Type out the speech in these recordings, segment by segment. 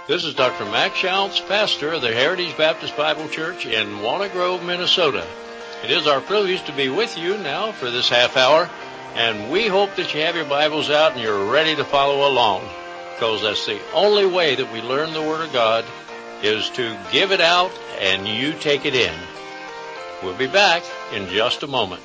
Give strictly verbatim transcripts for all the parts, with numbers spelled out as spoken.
This is Doctor Max Shounts, pastor of the Heritage Baptist Bible Church in Walnut Grove, Minnesota. It is our privilege to be with you now for this half hour, and we hope that you have your Bibles out and you're ready to follow along, because that's the only way that we learn the Word of God is to give it out and you take it in. We'll be back in just a moment.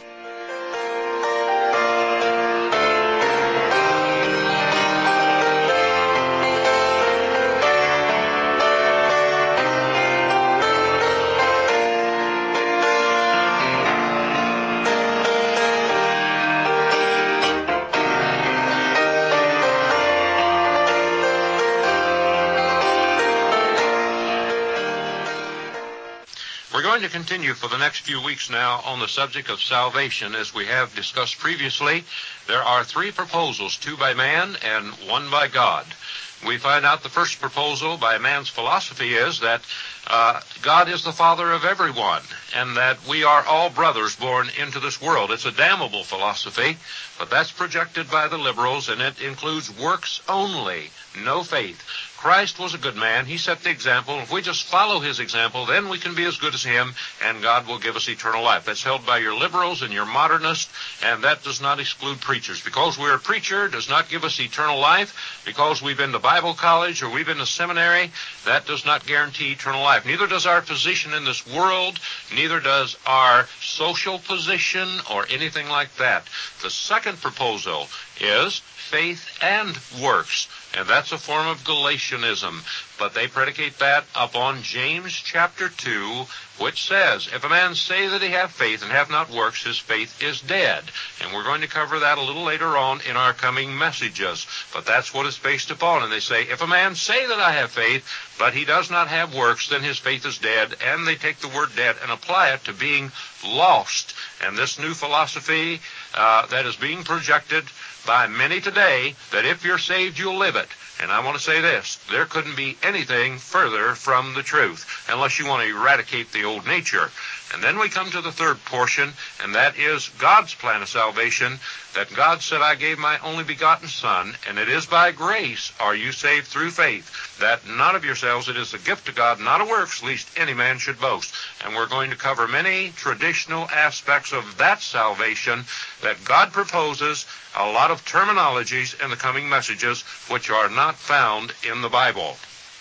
We're going to continue for the next few weeks now on the subject of salvation. As we have discussed previously, there are three proposals, two by man and one by God. We find out the first proposal by man's philosophy is that uh, God is the father of everyone, and that we are all brothers born into this world. It's a damnable philosophy, but that's projected by the liberals, and it includes works only, no faith. Christ was a good man. He set the example. If we just follow his example, then we can be as good as him, and God will give us eternal life. That's held by your liberals and your modernists, and that does not exclude preachers. Because we're a preacher does not give us eternal life. Because we've been to Bible college or we've been to seminary, that does not guarantee eternal life. Neither does our position in this world, neither does our social position or anything like that. The second proposal is faith and works. And that's a form of Galatianism. But they predicate that upon James chapter two, which says, if a man say that he have faith and have not works, his faith is dead. And we're going to cover that a little later on in our coming messages. But that's what it's based upon. And they say, if a man say that I have faith, but he does not have works, then his faith is dead. And they take the word dead and apply it to being lost. And this new philosophy uh, that is being projected by many today, that if you're saved, you'll live it. And I want to say this, there couldn't be anything further from the truth, unless you want to eradicate the old nature. And then we come to the third portion, and that is God's plan of salvation, that God said, I gave my only begotten Son, and it is by grace are you saved through faith, that not of yourselves, it is a gift of God, not of works, lest any man should boast. And we're going to cover many traditional aspects of that salvation that God proposes, a lot of terminologies in the coming messages which are not found in the Bible.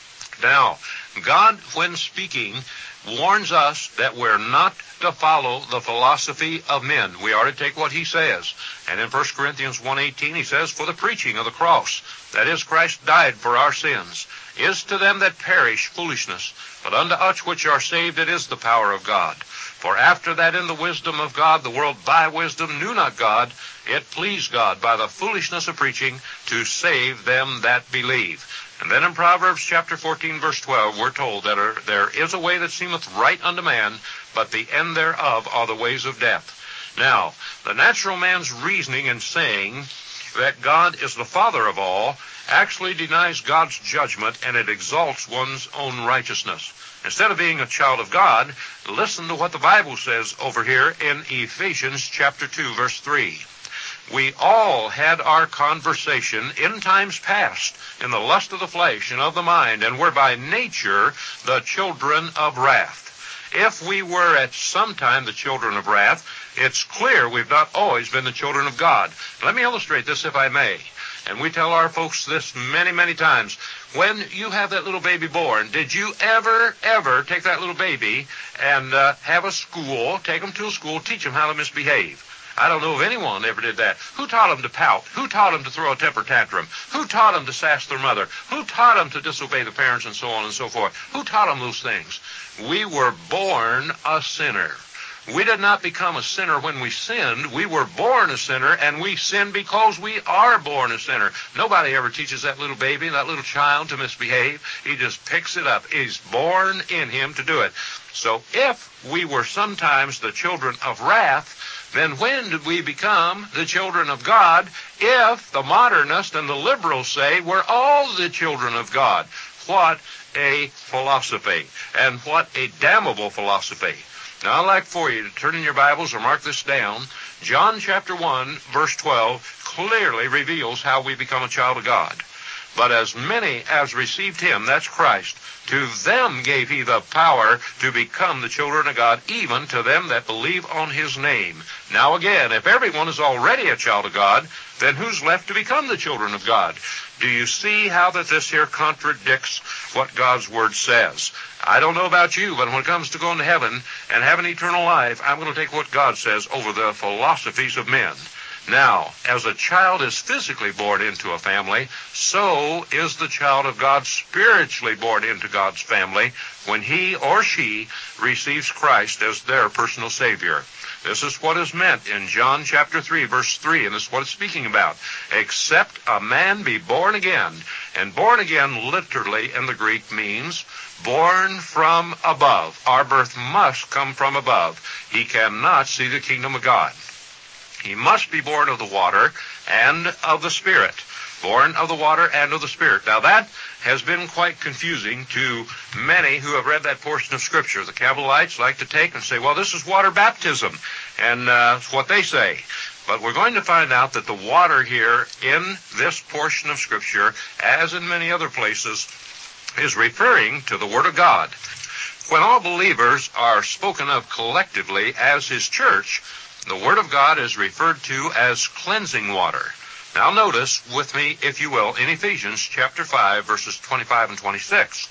Now, God, when speaking, warns us that we're not to follow the philosophy of men. We are to take what he says. And in First Corinthians one eighteen, he says, for the preaching of the cross, that is, Christ died for our sins, is to them that perish foolishness, but unto us which are saved it is the power of God. For after that in the wisdom of God, the world by wisdom knew not God, it pleased God by the foolishness of preaching to save them that believe. And then in Proverbs chapter fourteen, verse twelve, we're told that er, there is a way that seemeth right unto man, but the end thereof are the ways of death. Now, the natural man's reasoning in saying that God is the Father of all actually denies God's judgment, and it exalts one's own righteousness. Instead of being a child of God, listen to what the Bible says over here in Ephesians chapter two, verse three. We all had our conversation in times past in the lust of the flesh and of the mind, and were by nature the children of wrath. If we were at some time the children of wrath, it's clear we've not always been the children of God. Let me illustrate this, if I may. And we tell our folks this many, many times. When you have that little baby born, did you ever, ever take that little baby and uh, have a school, take them to a school, teach them how to misbehave? I don't know if anyone ever did that. Who taught them to pout? Who taught them to throw a temper tantrum? Who taught them to sass their mother? Who taught them to disobey the parents and so on and so forth? Who taught them those things? We were born a sinner. We did not become a sinner when we sinned. We were born a sinner, and we sin because we are born a sinner. Nobody ever teaches that little baby, that little child, to misbehave. He just picks it up. He's born in him to do it. So if we were sometimes the children of wrath, then when did we become the children of God? If the modernists and the liberals say we're all the children of God. What a philosophy, and what a damnable philosophy. Now, I'd like for you to turn in your Bibles or mark this down. John chapter one, verse twelve, clearly reveals how we become a child of God. But as many as received him, that's Christ, to them gave he the power to become the children of God, even to them that believe on his name. Now again, if everyone is already a child of God, then who's left to become the children of God? Do you see how that this here contradicts what God's Word says? I don't know about you, but when it comes to going to heaven and having eternal life, I'm going to take what God says over the philosophies of men. Now, as a child is physically born into a family, so is the child of God spiritually born into God's family when he or she receives Christ as their personal Savior. This is what is meant in John chapter three, verse three, and this is what it's speaking about. Except a man be born again. And born again literally in the Greek means born from above. Our birth must come from above. He cannot see the kingdom of God. He must be born of the water and of the Spirit. Born of the water and of the Spirit. Now that has been quite confusing to many who have read that portion of Scripture. The Cabalites like to take and say, well, this is water baptism. And uh, it's what they say. But we're going to find out that the water here in this portion of Scripture, as in many other places, is referring to the Word of God. When all believers are spoken of collectively as His church, the Word of God is referred to as cleansing water. Now notice with me, if you will, in Ephesians chapter five, verses twenty-five and twenty-six.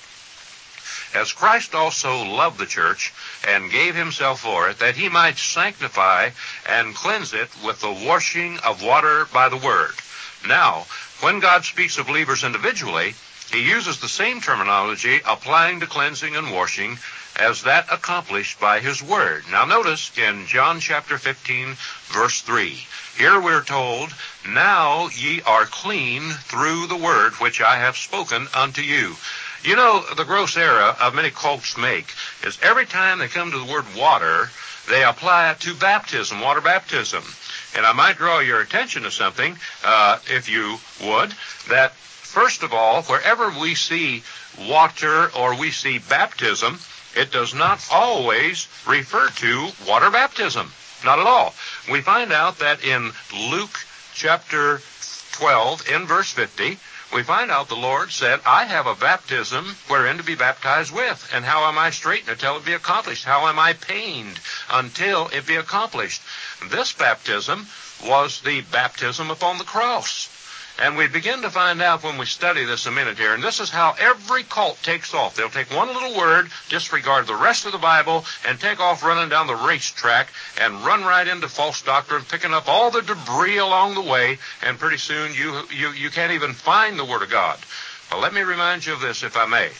As Christ also loved the church and gave himself for it, that he might sanctify and cleanse it with the washing of water by the word. Now, when God speaks of believers individually, he uses the same terminology applying to cleansing and washing as that accomplished by his word. Now notice in John chapter fifteen, verse three. Here we're told, now ye are clean through the word which I have spoken unto you. You know, the gross error of many cults make is every time they come to the word water, they apply it to baptism, water baptism. And I might draw your attention to something, uh, if you would, that first of all, wherever we see water or we see baptism, it does not always refer to water baptism. Not at all. We find out that in Luke chapter twelve, in verse fifty, we find out the Lord said, I have a baptism wherein to be baptized with. And how am I straitened until it be accomplished? How am I pained until it be accomplished? This baptism was the baptism upon the cross. And we begin to find out when we study this a minute here, and this is how every cult takes off. They'll take one little word, disregard the rest of the Bible, and take off running down the racetrack and run right into false doctrine, picking up all the debris along the way, and pretty soon you you, you can't even find the Word of God. Well, let me remind you of this, if I may.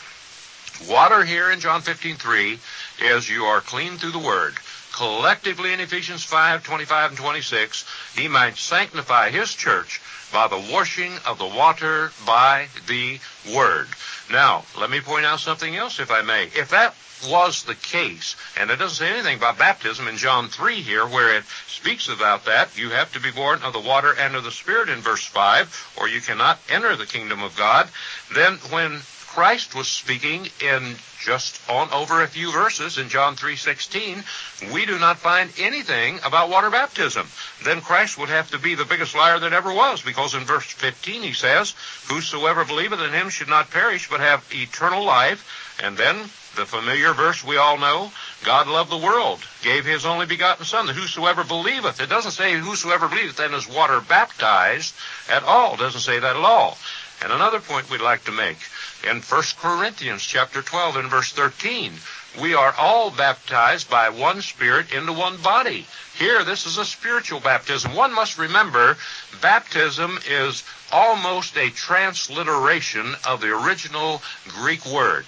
Water here in John fifteen three is you are clean through the Word. Collectively in Ephesians five twenty-five and twenty-six, he might sanctify his church by the washing of the water by the word. Now, let me point out something else, if I may. If that was the case, and it doesn't say anything about baptism in John three here, where it speaks about that, you have to be born of the water and of the Spirit in verse five, or you cannot enter the kingdom of God, then when Christ was speaking in just on over a few verses in John three sixteen, we do not find anything about water baptism. Then Christ would have to be the biggest liar that ever was, because in verse fifteen he says, whosoever believeth in him should not perish, but have eternal life. And then the familiar verse we all know, God loved the world, gave his only begotten Son, that whosoever believeth. It doesn't say whosoever believeth and is water baptized at all. It doesn't say that at all. And another point we'd like to make, in First Corinthians chapter twelve and verse thirteen, we are all baptized by one Spirit into one body. Here, this is a spiritual baptism. One must remember, baptism is almost a transliteration of the original Greek word.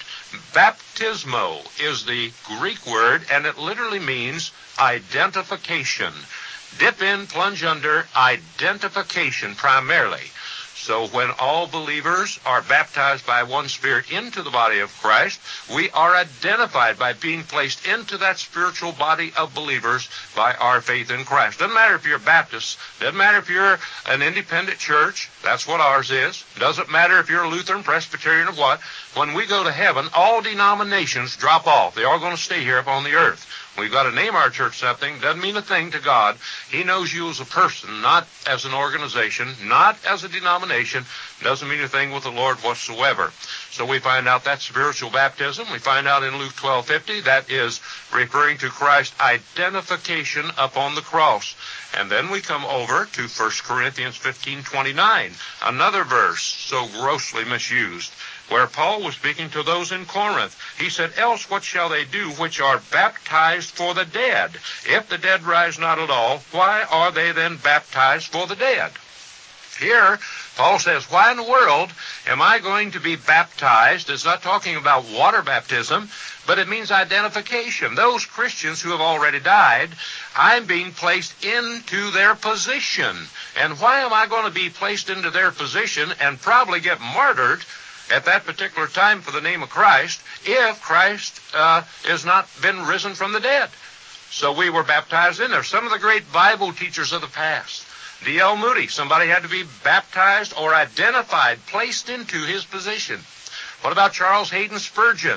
Baptismo is the Greek word, and it literally means identification. Dip in, plunge under, identification primarily. So when all believers are baptized by one Spirit into the body of Christ, we are identified by being placed into that spiritual body of believers by our faith in Christ. Doesn't matter if you're Baptist. Doesn't matter if you're an independent church. That's what ours is. Doesn't matter if you're a Lutheran, Presbyterian, or what. When we go to heaven, all denominations drop off. They're all going to stay here upon the earth. We've got to name our church something. Doesn't mean a thing to God. He knows you as a person, not as an organization, not as a denomination. Doesn't mean a thing with the Lord whatsoever. So we find out that's spiritual baptism. We find out in Luke twelve fifty that is referring to Christ's identification upon the cross. And then we come over to First Corinthians fifteen twenty-nine, another verse so grossly misused, where Paul was speaking to those in Corinth. He said, else what shall they do which are baptized for the dead? If the dead rise not at all, why are they then baptized for the dead? Here, Paul says, why in the world am I going to be baptized? It's not talking about water baptism, but it means identification. Those Christians who have already died, I'm being placed into their position. And why am I going to be placed into their position and probably get martyred at that particular time for the name of Christ if Christ uh, has not been risen from the dead? So we were baptized in there. Some of the great Bible teachers of the past, D L Moody, somebody had to be baptized or identified, placed into his position. What about Charles Hayden Spurgeon,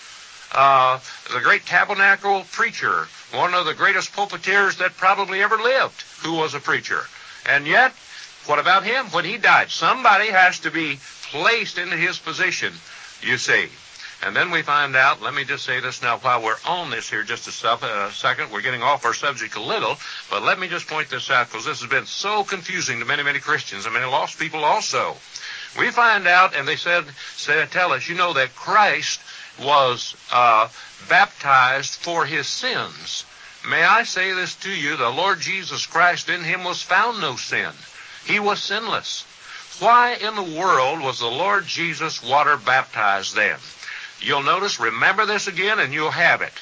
uh, the great tabernacle preacher, one of the greatest pulpiteers that probably ever lived, who was a preacher? And yet, what about him? When he died, somebody has to be placed into his position, you see. And then we find out, let me just say this now while we're on this here just a sub, uh, second. We're getting off our subject a little, but let me just point this out because this has been so confusing to many, many Christians and many lost people also. We find out, and they said, say, tell us, you know, that Christ was uh, baptized for his sins. May I say this to you, the Lord Jesus Christ, in him was found no sin. He was sinless. Why in the world was the Lord Jesus water baptized then? You'll notice, remember this again, and you'll have it.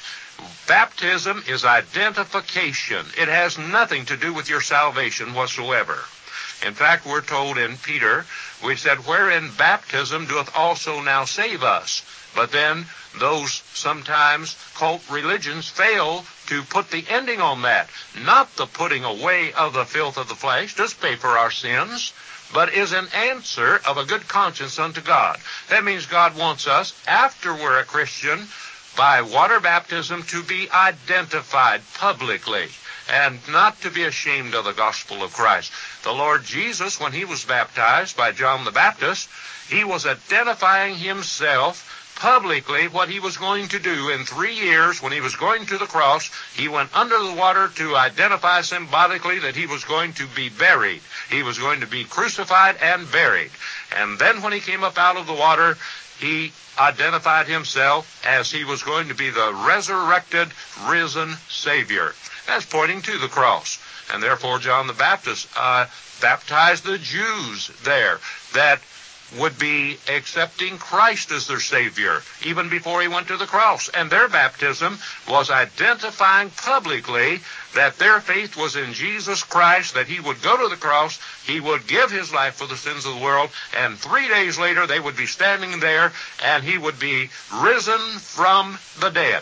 Baptism is identification. It has nothing to do with your salvation whatsoever. In fact, we're told in Peter, we said, wherein baptism doeth also now save us. But then those sometimes cult religions fail to put the ending on that. Not the putting away of the filth of the flesh, does pay for our sins, but is an answer of a good conscience unto God. That means God wants us, after we're a Christian, by water baptism to be identified publicly and not to be ashamed of the gospel of Christ. The Lord Jesus, when he was baptized by John the Baptist, he was identifying himself publicly what he was going to do. In three years, when he was going to the cross, he went under the water to identify symbolically that he was going to be buried. He was going to be crucified and buried. And then when he came up out of the water, he identified himself as he was going to be the resurrected, risen Savior. That's pointing to the cross. And therefore John the Baptist uh, baptized the Jews there that would be accepting Christ as their Savior even before he went to the cross. And their baptism was identifying publicly that their faith was in Jesus Christ, that he would go to the cross, he would give his life for the sins of the world, and three days later they would be standing there and he would be risen from the dead.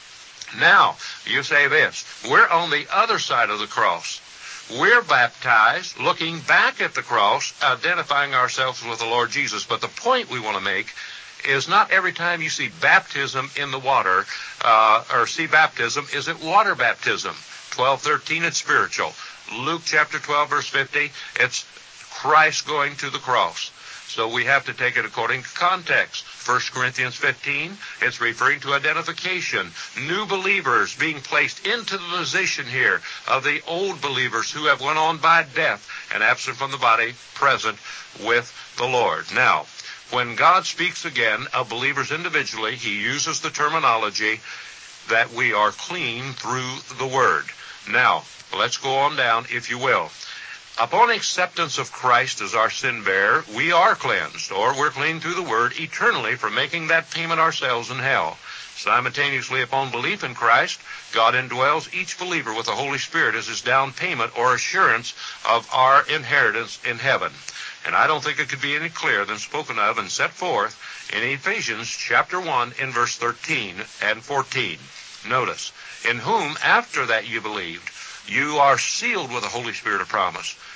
Now, you say this, we're on the other side of the cross. We're baptized, looking back at the cross, identifying ourselves with the Lord Jesus. But the point we want to make is not every time you see baptism in the water, uh, or see baptism, is it water baptism. twelve thirteen, it's spiritual. Luke chapter twelve, verse fifty, it's Christ going to the cross. So we have to take it according to context. First Corinthians fifteen, it's referring to identification. New believers being placed into the position here of the old believers who have went on by death and absent from the body, present with the Lord. Now, when God speaks again of believers individually, he uses the terminology that we are clean through the Word. Now, let's go on down, if you will. Upon acceptance of Christ as our sin bearer, we are cleansed, or we're clean through the Word eternally from making that payment ourselves in hell. Simultaneously, upon belief in Christ, God indwells each believer with the Holy Spirit as his down payment or assurance of our inheritance in heaven. And I don't think it could be any clearer than spoken of and set forth in Ephesians chapter one in verse thirteen and fourteen. Notice, in whom, after that you believed, you are sealed with the Holy Spirit of promise,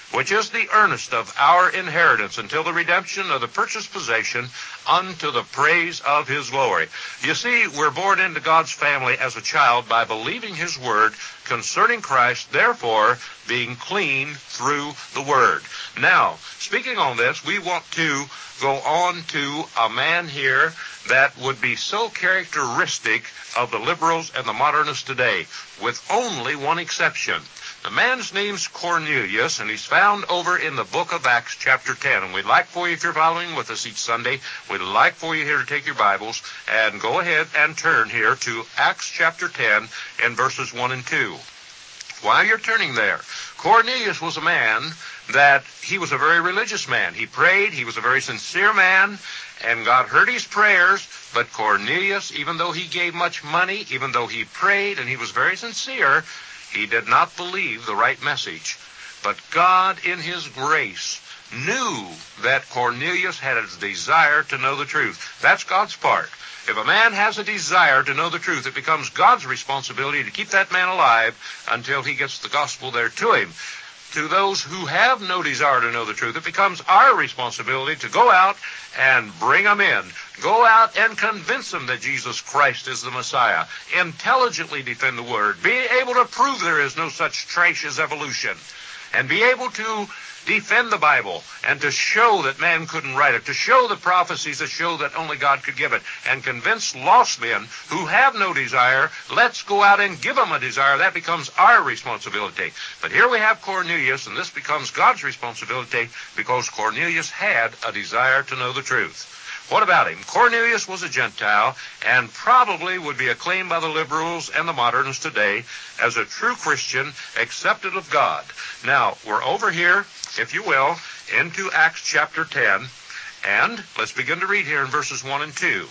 which is the earnest of our inheritance until the redemption of the purchased possession unto the praise of his glory. You see, we're born into God's family as a child by believing his word concerning Christ, therefore being clean through the word. Now, speaking on this, we want to go on to a man here that would be so characteristic of the liberals and the modernists today, with only one exception. The man's name's Cornelius, and he's found over in the book of Acts chapter ten. And we'd like for you, if you're following with us each Sunday, we'd like for you here to take your Bibles and go ahead and turn here to Acts chapter ten and verses one and two. While you're turning there, Cornelius was a man that he was a very religious man. He prayed. He was a very sincere man, and God heard his prayers. But Cornelius, even though he gave much money, even though he prayed and he was very sincere, he did not believe the right message. But God, in his grace, knew that Cornelius had a desire to know the truth. That's God's part. If a man has a desire to know the truth, it becomes God's responsibility to keep that man alive until he gets the gospel there to him. To those who have no desire to know the truth, it becomes our responsibility to go out and bring them in. Go out and convince them that Jesus Christ is the Messiah. Intelligently defend the word. Be able to prove there is no such trash as evolution. And be able to defend the Bible and to show that man couldn't write it, to show the prophecies that show that only God could give it, and convince lost men who have no desire. Let's go out and give them a desire. That becomes our responsibility. But here we have Cornelius, and this becomes God's responsibility because Cornelius had a desire to know the truth. What about him? Cornelius was a Gentile and probably would be acclaimed by the liberals and the moderns today as a true Christian accepted of God. Now, we're over here, if you will, into Acts chapter ten, and let's begin to read here in verses one and two.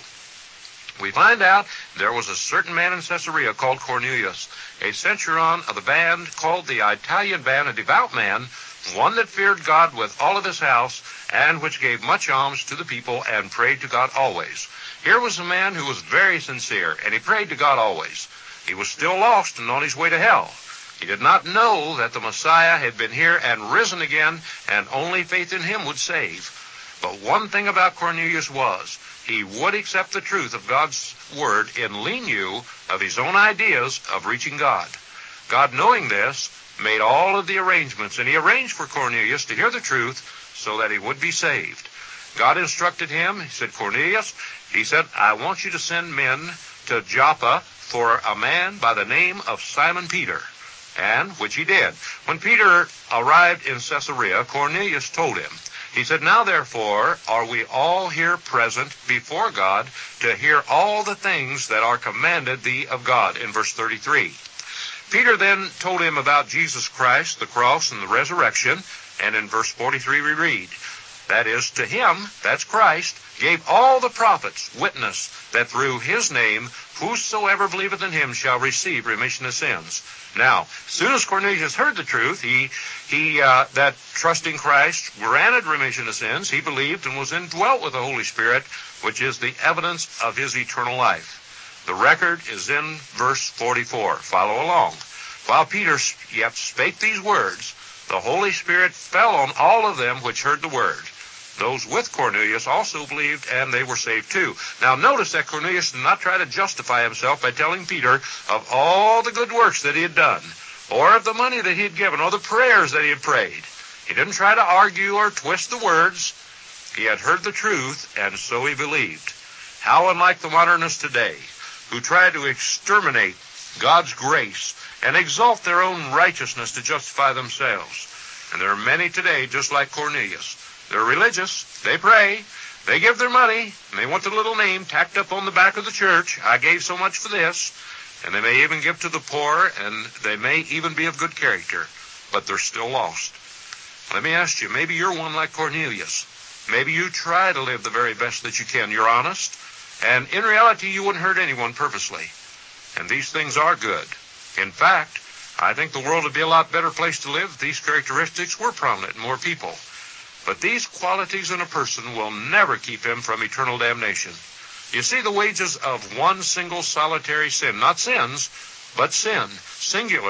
We find out there was a certain man in Caesarea called Cornelius, a centurion of the band called the Italian band, a devout man, one that feared God with all of his house, and which gave much alms to the people and prayed to God always. Here was a man who was very sincere, and he prayed to God always. He was still lost and on his way to hell. He did not know that the Messiah had been here and risen again, and only faith in him would save. But one thing about Cornelius was, he would accept the truth of God's word in lieu of his own ideas of reaching God. God, knowing this, made all of the arrangements, and he arranged for Cornelius to hear the truth so that he would be saved. God instructed him. He said, Cornelius, he said, I want you to send men to Joppa for a man by the name of Simon Peter, and which he did. When Peter arrived in Caesarea, Cornelius told him, he said, now therefore are we all here present before God to hear all the things that are commanded thee of God, in verse thirty-three. Peter then told him about Jesus Christ, the cross, and the resurrection, and in verse forty-three we read, that is, to him, that's Christ, gave all the prophets witness that through his name whosoever believeth in him shall receive remission of sins. Now, as soon as Cornelius heard the truth, he, he uh, that trusting Christ granted remission of sins, he believed and was indwelt with the Holy Spirit, which is the evidence of his eternal life. The record is in verse forty-four. Follow along. While Peter yet spake these words, the Holy Spirit fell on all of them which heard the word. Those with Cornelius also believed, and they were saved too. Now notice that Cornelius did not try to justify himself by telling Peter of all the good works that he had done, or of the money that he had given, or the prayers that he had prayed. He didn't try to argue or twist the words. He had heard the truth, and so he believed. How unlike the modernists today, who try to exterminate God's grace and exalt their own righteousness to justify themselves. And there are many today just like Cornelius. They're religious, they pray, they give their money, and they want the little name tacked up on the back of the church. I gave so much for this. And they may even give to the poor, and they may even be of good character, but they're still lost. Let me ask you, maybe you're one like Cornelius. Maybe you try to live the very best that you can. You're honest, and in reality you wouldn't hurt anyone purposely. And these things are good. In fact, I think the world would be a lot better place to live if these characteristics were prominent in more people. But these qualities in a person will never keep him from eternal damnation. You see, the wages of one single solitary sin, not sins, but sin, singular,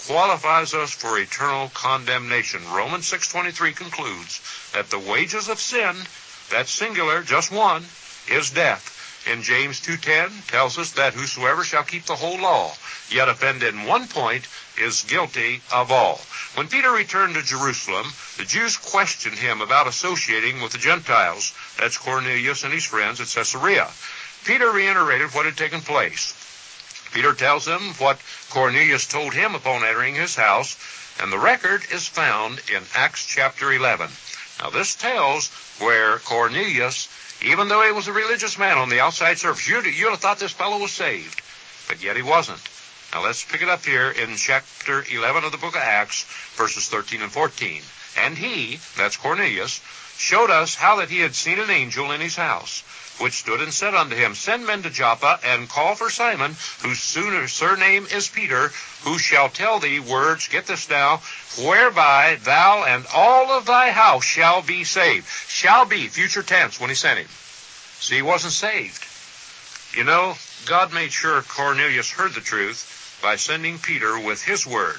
qualifies us for eternal condemnation. Romans six twenty-three concludes that the wages of sin, that's singular, just one, is death. In James two ten tells us that whosoever shall keep the whole law, yet offend in one point, is guilty of all. When Peter returned to Jerusalem, the Jews questioned him about associating with the Gentiles. That's Cornelius and his friends at Caesarea. Peter reiterated what had taken place. Peter tells them what Cornelius told him upon entering his house, and the record is found in Acts chapter eleven. Now this tells where Cornelius, even though he was a religious man on the outside surface, you'd, you'd have thought this fellow was saved, but yet he wasn't. Now let's pick it up here in chapter eleven of the book of Acts, verses thirteen and fourteen. And he, that's Cornelius, showed us how that he had seen an angel in his house, which stood and said unto him, Send men to Joppa, and call for Simon, whose surname is Peter, who shall tell thee words, get this now, whereby thou and all of thy house shall be saved. Shall be, future tense, when he sent him. See, he wasn't saved. You know, God made sure Cornelius heard the truth by sending Peter with his word.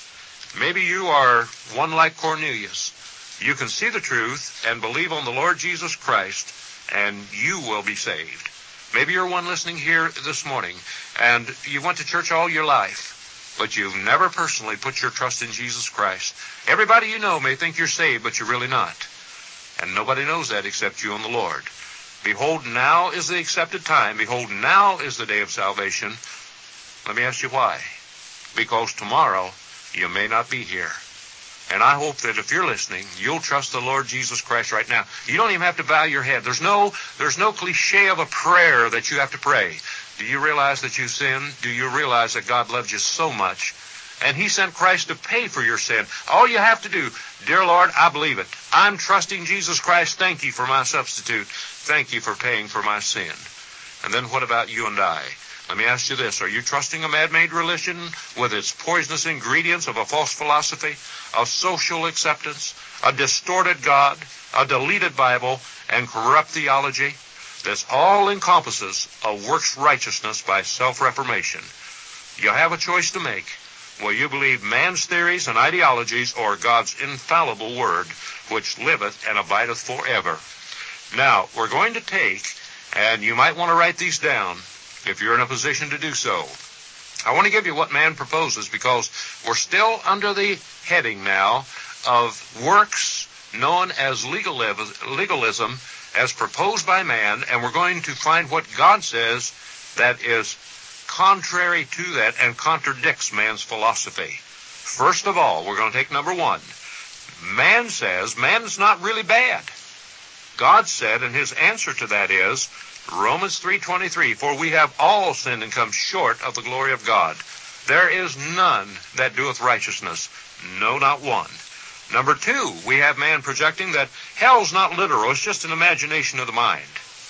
Maybe you are one like Cornelius. You can see the truth and believe on the Lord Jesus Christ, and you will be saved. Maybe you're one listening here this morning, and you went to church all your life, but you've never personally put your trust in Jesus Christ. Everybody you know may think you're saved, but you're really not. And nobody knows that except you and the Lord. Behold, now is the accepted time. Behold, now is the day of salvation. Let me ask you why. Because tomorrow you may not be here. And I hope that if you're listening, you'll trust the Lord Jesus Christ right now. You don't even have to bow your head. There's no, there's no cliche of a prayer that you have to pray. Do you realize that you sinned? Do you realize that God loves you so much? And he sent Christ to pay for your sin. All you have to do, dear Lord, I believe it. I'm trusting Jesus Christ. Thank you for my substitute. Thank you for paying for my sin. And then what about you and I? Let me ask you this. Are you trusting a man-made religion with its poisonous ingredients of a false philosophy, a social acceptance, a distorted God, a deleted Bible, and corrupt theology? This all encompasses a works righteousness by self-reformation. You have a choice to make. Will you believe man's theories and ideologies, or God's infallible word, which liveth and abideth forever? Now, we're going to take, and you might want to write these down, if you're in a position to do so. I want to give you what man proposes, because we're still under the heading now of works known as legalism as proposed by man, and we're going to find what God says that is contrary to that and contradicts man's philosophy. First of all, we're going to take number one. Man says man's not really bad. God said, and his answer to that is Romans three twenty-three, for we have all sinned and come short of the glory of God. There is none that doeth righteousness, no, not one. Number two, we have man projecting that hell's not literal, it's just an imagination of the mind.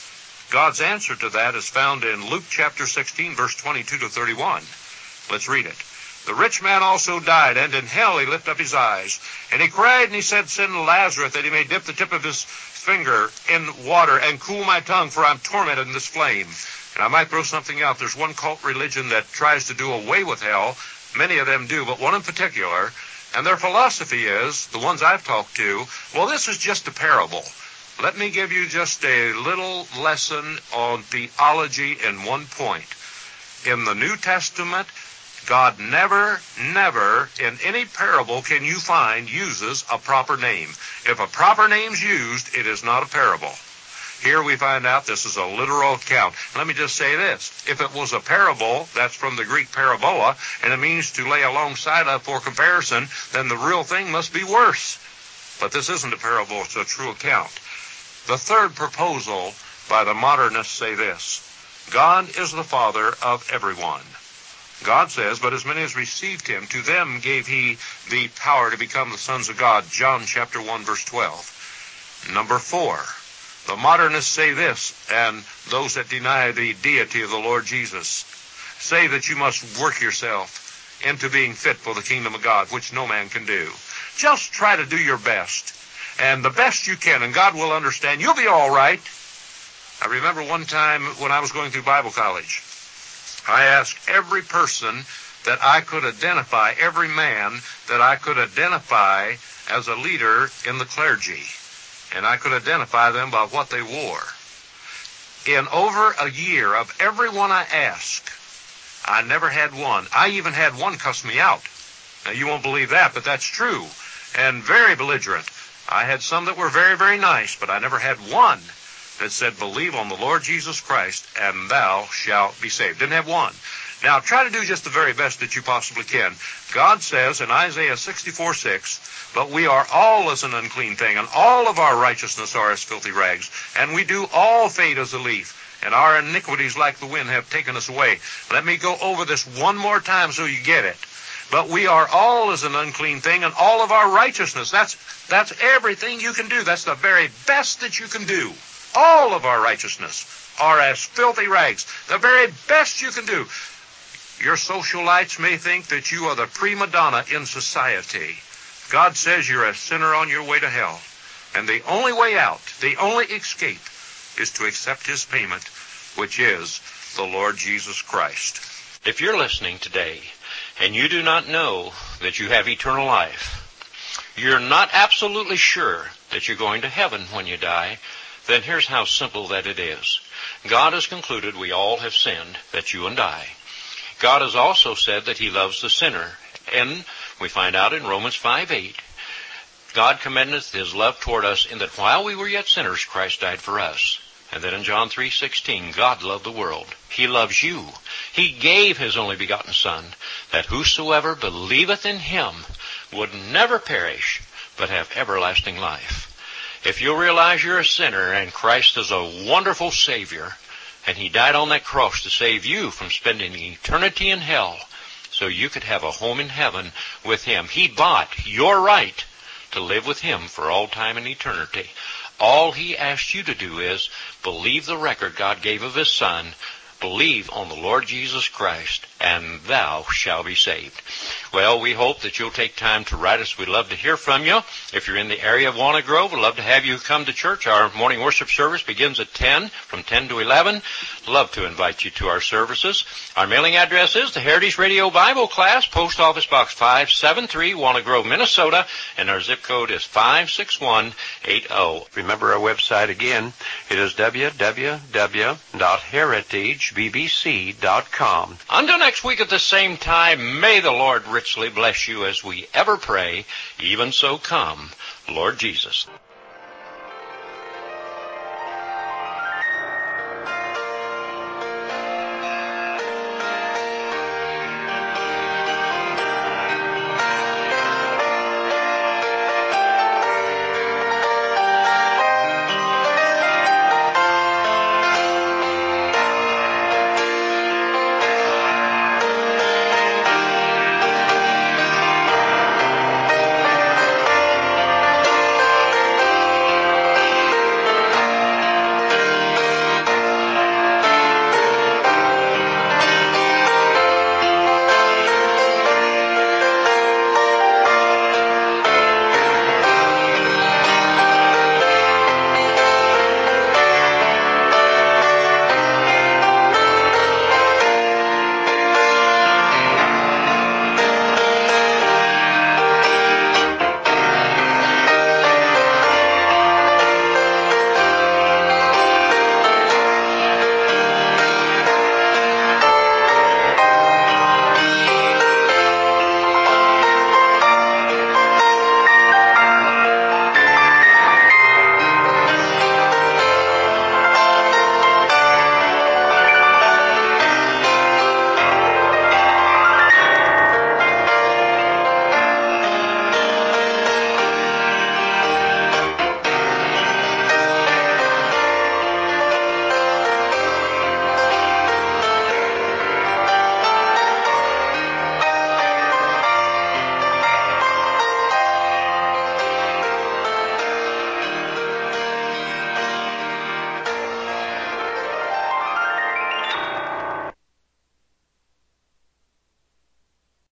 God's answer to that is found in Luke chapter sixteen, verse twenty-two to thirty-one. Let's read it. The rich man also died, and in hell he lifted up his eyes. And he cried, and he said, Send Lazarus, that he may dip the tip of his finger in water and cool my tongue, for I'm tormented in this flame. And I might throw something out. There's one cult religion that tries to do away with hell. Many of them do, but one in particular. And their philosophy is, the ones I've talked to, well, this is just a parable. Let me give you just a little lesson on theology in one point. In the New Testament, God never, never, in any parable can you find, uses a proper name. If a proper name's used, it is not a parable. Here we find out this is a literal account. Let me just say this. If it was a parable, that's from the Greek parabola, and it means to lay alongside of for comparison, then the real thing must be worse. But this isn't a parable, it's a true account. The third proposal by the modernists say this. God is the Father of everyone. God says, but as many as received him, to them gave he the power to become the sons of God. John chapter one, verse twelve. Number four, the modernists say this, and those that deny the deity of the Lord Jesus say that you must work yourself into being fit for the kingdom of God, which no man can do. Just try to do your best, and the best you can, and God will understand. You'll be all right. I remember one time when I was going through Bible college, I asked every person that I could identify every man that I could identify as a leader in the clergy. And I could identify them by what they wore. In over a year, of everyone I asked, I never had one. I even had one cuss me out. Now, you won't believe that, but that's true. And very belligerent. I had some that were very, very nice, but I never had one that said, believe on the Lord Jesus Christ, and thou shalt be saved. Didn't have one. Now, try to do just the very best that you possibly can. God says in Isaiah sixty-four six, but we are all as an unclean thing, and all of our righteousness are as filthy rags, and we do all fade as a leaf, and our iniquities like the wind have taken us away. Let me go over this one more time so you get it. But we are all as an unclean thing, and all of our righteousness, that's, that's everything you can do. That's the very best that you can do. All of our righteousness are as filthy rags. The very best you can do. Your socialites may think that you are the prima donna in society. God says you're a sinner on your way to hell. And the only way out, the only escape, is to accept his payment, which is the Lord Jesus Christ. If you're listening today and you do not know that you have eternal life, you're not absolutely sure that you're going to heaven when you die, then here's how simple that it is. God has concluded we all have sinned, that's you and I. God has also said that he loves the sinner. And we find out in Romans five eight, God commendeth his love toward us in that while we were yet sinners, Christ died for us. And then in John three sixteen, God loved the world. He loves you. He gave his only begotten Son, that whosoever believeth in him would never perish, but have everlasting life. If you realize you're a sinner and Christ is a wonderful Savior, and he died on that cross to save you from spending eternity in hell so you could have a home in heaven with him. He bought your right to live with him for all time and eternity. All he asks you to do is believe the record God gave of his Son, believe on the Lord Jesus Christ, and thou shalt be saved. Well, we hope that you'll take time to write us. We'd love to hear from you. If you're in the area of Walnut Grove, we'd love to have you come to church. Our morning worship service begins at ten, from ten to eleven. Love to invite you to our services. Our mailing address is the Heritage Radio Bible Class, Post Office Box five seven three, Walnut Grove, Minnesota, and our zip code is five six one eight zero. Remember our website again. It is w w w dot heritage b b c dot com. Until next week at the same time, may the Lord richly bless you as we ever pray. Even so come, Lord Jesus.